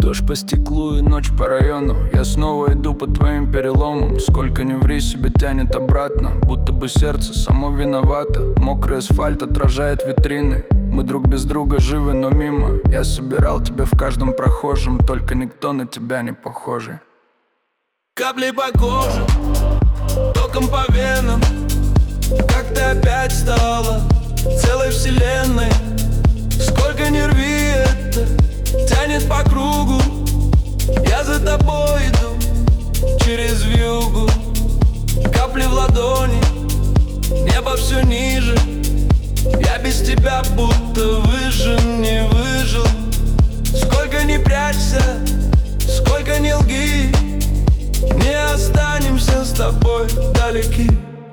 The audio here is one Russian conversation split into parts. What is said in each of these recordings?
Дождь по стеклу и ночь по району. Я снова иду по твоим переломам. Сколько ни ври, себя тянет обратно, будто бы сердце само виновато. Мокрый асфальт отражает витрины. Мы друг без друга живы, но мимо. Я собирал тебя в каждом прохожем, только никто на тебя не похожий. Капли по коже, током по венам. Как ты опять стала целой вселенной. Сколько не рви, это тянет по кругу. Я за тобой иду через вьюгу. Капли в ладони, небо все ниже. Я без тебя будто выжил, не выжил. Сколько не прячься, сколько не лги, не останемся с тобой далеки.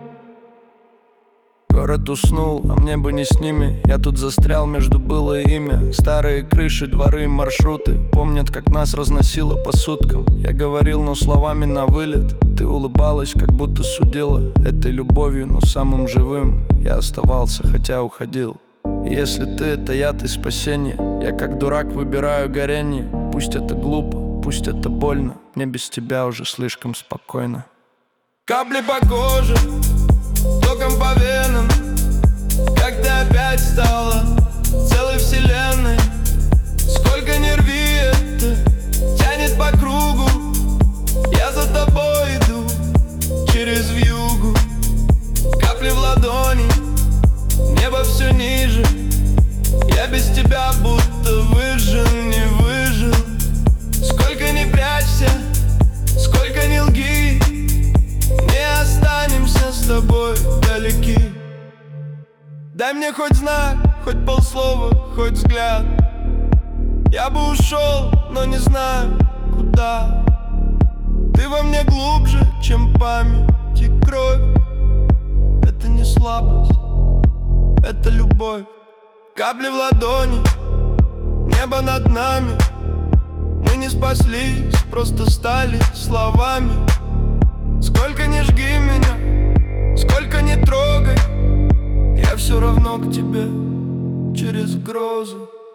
Город уснул, а мне бы не с ними. Я тут застрял между было и имя. Старые крыши, дворы и маршруты помнят, как нас разносило по суткам. Я говорил, но словами на вылет. Ты улыбалась, как будто судила этой любовью, но самым живым я оставался, хотя уходил. И если ты — это яд и спасение, я как дурак выбираю горение. Пусть это глупо, пусть это больно, мне без тебя уже слишком спокойно. Капли по коже, током по венам. Как ты опять стала целой вселенной. Сколько не рви, это тянет по кругу. Я за тобой иду через вьюгу. Капли в ладони, небо все ниже. Я без тебя будто выжил, не выжил. Сколько не прячься, сколько не лги, не останемся с тобой далеки. Дай мне хоть знак, хоть полслова, хоть взгляд. Я бы ушел, но не знаю куда. Ты во мне глубже, чем память и кровь. Это не слабость, это любовь. Капли в ладони, небо над нами. Мы не спаслись, просто стали словами. Сколько не жги меня, сколько не трогай, я все равно к тебе через грозы.